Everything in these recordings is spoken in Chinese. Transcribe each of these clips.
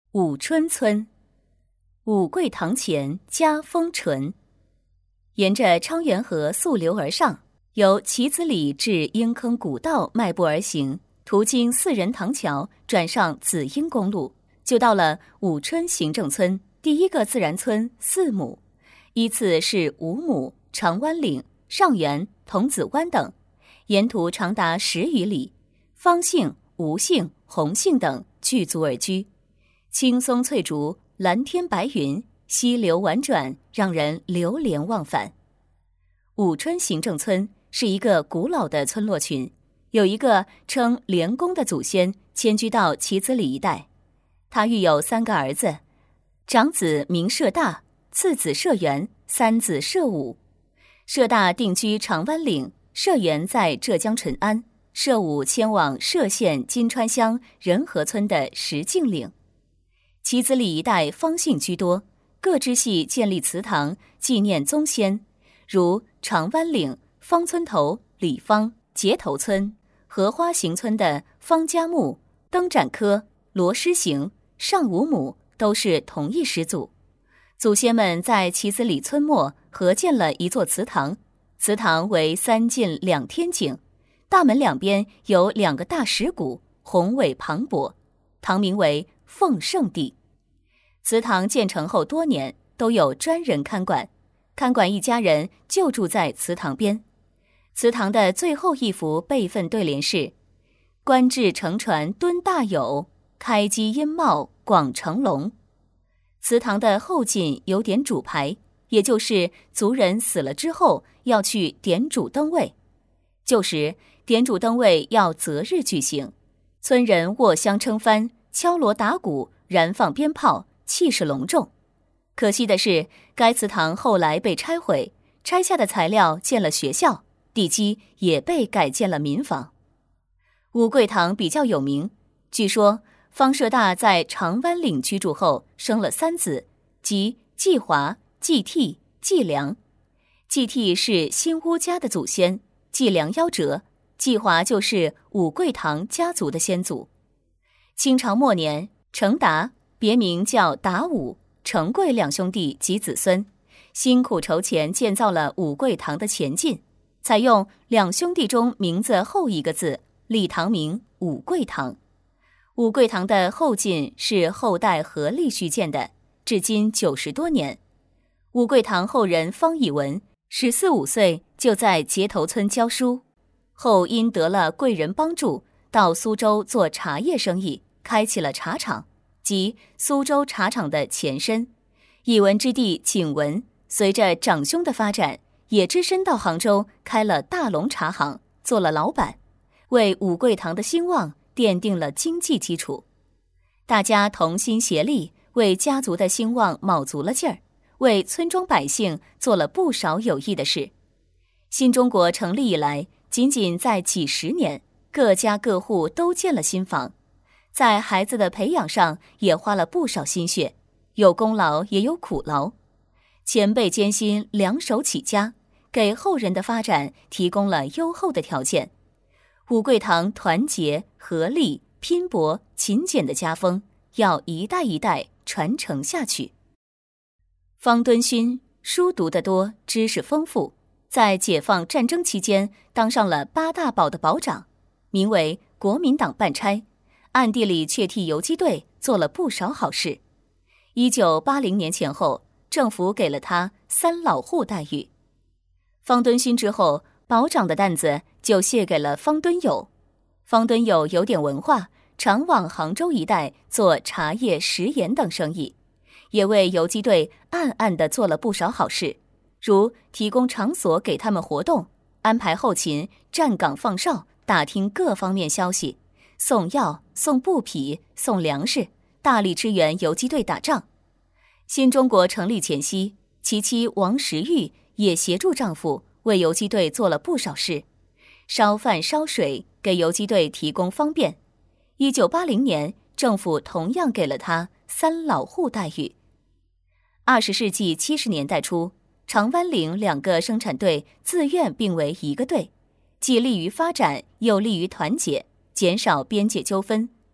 武春村，武贵堂前家风淳。沿着昌原河溯流而上，由棋子里至鹰坑古道迈步而行，途经四人塘桥，转上紫英公路，就到了武春行政村第一个自然村四亩，依次是五亩、长湾岭、上元、童子湾等，沿途长达10余里，方姓、吴姓、洪姓等聚族而居。青松翠竹，蓝天白云，溪流婉转，让人流连忘返。武春行政村是一个古老的村落群，有一个称连公的祖先迁居到棋子里一带。他育有3个儿子，长子名社大，次子社元，三子社武。社大定居长湾岭，社元在浙江淳安，社武迁往歙县金川乡仁和村的石径岭。棋子里一带方姓居多，各支系建立祠堂纪念宗先，如长湾岭方村头李方、结头村、荷花行村的方家墓、灯展科、罗师行、上五亩都是同一始祖。祖先们在棋子里村末合建了一座祠堂，祠堂为3进2天井，大门两边有2个大石鼓，宏伟磅礴，堂名为奉圣地。祠堂建成后多年，都有专人看管，看管一家人就住在祠堂边。祠堂的最后一幅备份对联是：官至乘船敦大有，开基阴茂广成龙。祠堂的后进有点主牌，也就是族人死了之后要去点主登位。旧时点主登位要择日举行，村人握香称幡，敲锣打鼓，燃放鞭炮，气势隆重。可惜的是，该祠堂后来被拆毁，拆下的材料建了学校，地基也被改建了民房。武贵堂比较有名，据说方社大在长湾岭居住后生了3子，即季华、季替、季良。季替是新屋家的祖先，季良夭折，季华就是武贵堂家族的先祖。清朝末年，程达别名叫达武、程贵2兄弟及子孙，辛苦筹钱建造了武贵堂的前进，采用2兄弟中名字后一个字，立堂名武贵堂。武贵堂的后进是后代合力续建的，至今90多年。武贵堂后人方以文14、15岁就在结头村教书，后因得了贵人帮助，到苏州做茶叶生意，开启了茶厂，即苏州茶厂的前身。以文之弟景文随着长兄的发展，也只身到杭州开了大龙茶行，做了老板，为武贵堂的兴旺奠定了经济基础。大家同心协力，为家族的兴旺卯足了劲儿，为村庄百姓做了不少有益的事。新中国成立以来，仅仅在几10年，各家各户都建了新房，在孩子的培养上也花了不少心血，有功劳也有苦劳。前辈艰辛两手起家，给后人的发展提供了优厚的条件。武贵堂团结、合力、拼搏、勤俭的家风，要一代一代传承下去。方敦勋书读得多，知识丰富，在解放战争期间当上了8大保的保长，名为国民党办差，暗地里却替游击队做了不少好事。1980年前后，政府给了他3老户待遇。方敦勋之后，保长的担子就卸给了方敦友。方敦友有点文化，常往杭州一带做茶叶、食盐等生意，也为游击队暗暗地做了不少好事，如提供场所给他们活动，安排后勤，站岗放哨，打听各方面消息，送药、送布匹、送粮食，大力支援游击队打仗。新中国成立前夕，其妻王石玉也协助丈夫为游击队做了不少事，烧饭烧水，给游击队提供方便。1980年，政府同样给了他3老户待遇。20世纪70年代初，长湾岭2个生产队自愿并为一个队，既利于发展，又利于团结，减少边界纠纷。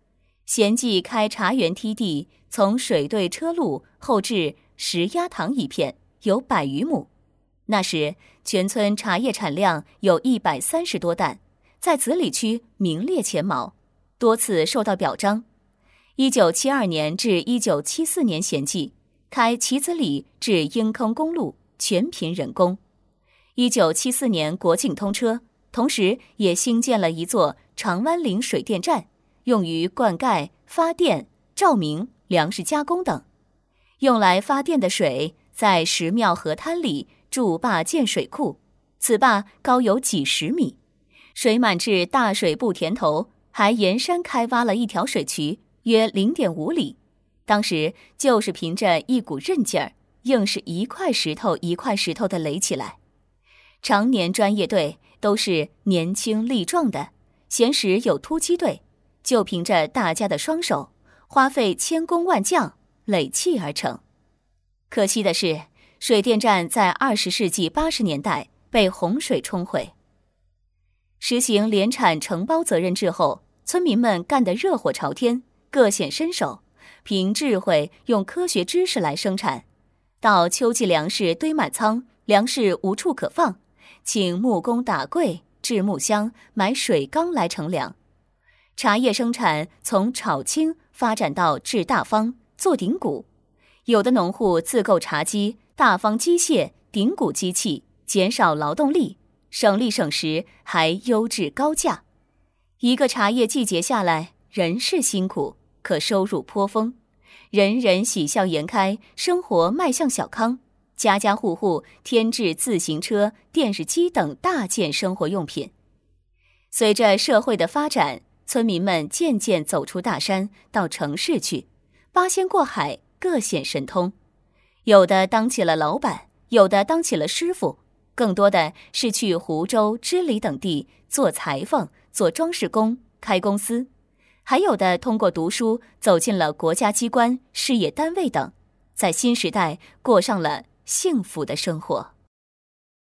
咸记开茶园梯地，从水对车路后至石鸭塘一片，有100余亩。那时全村茶叶产量有130多担，在子里区名列前茅，多次受到表彰。1972年至1974年咸记开旗子里至鹰坑公路，全凭人工。1974年国境通车，同时也兴建了一座长湾岭水电站，用于灌溉、发电、照明、粮食加工等。用来发电的水在石庙河滩里筑坝建水库，此坝高有几十米，水满至大水埠田头，还沿山开挖了一条水渠，约0.5里。当时就是凭着一股韧劲儿，硬是一块石头一块石头地垒起来。常年专业队都是年轻力壮的，闲时有突击队，就凭着大家的双手，花费千工万匠垒砌而成。可惜的是，水电站在20世纪80年代被洪水冲毁。实行联产承包责任制后，村民们干得热火朝天，各显身手，凭智慧用科学知识来生产。到秋季粮食堆满仓，粮食无处可放，请木工打柜、制木箱、买水缸来盛粮。茶叶生产从炒青发展到制大方、做顶骨。有的农户自购茶机、大方机械、顶骨机器，减少劳动力，省力省时，还优质高价。一个茶叶季节下来，人是辛苦，可收入颇丰，人人喜笑颜开，生活迈向小康，家家户户添置自行车、电视机等大件生活用品。随着社会的发展，村民们渐渐走出大山，到城市去，八仙过海，各显神通。有的当起了老板，有的当起了师傅，更多的是去湖州、织里等地做裁缝、做装饰工、开公司，还有的通过读书走进了国家机关、事业单位等，在新时代过上了幸福的生活。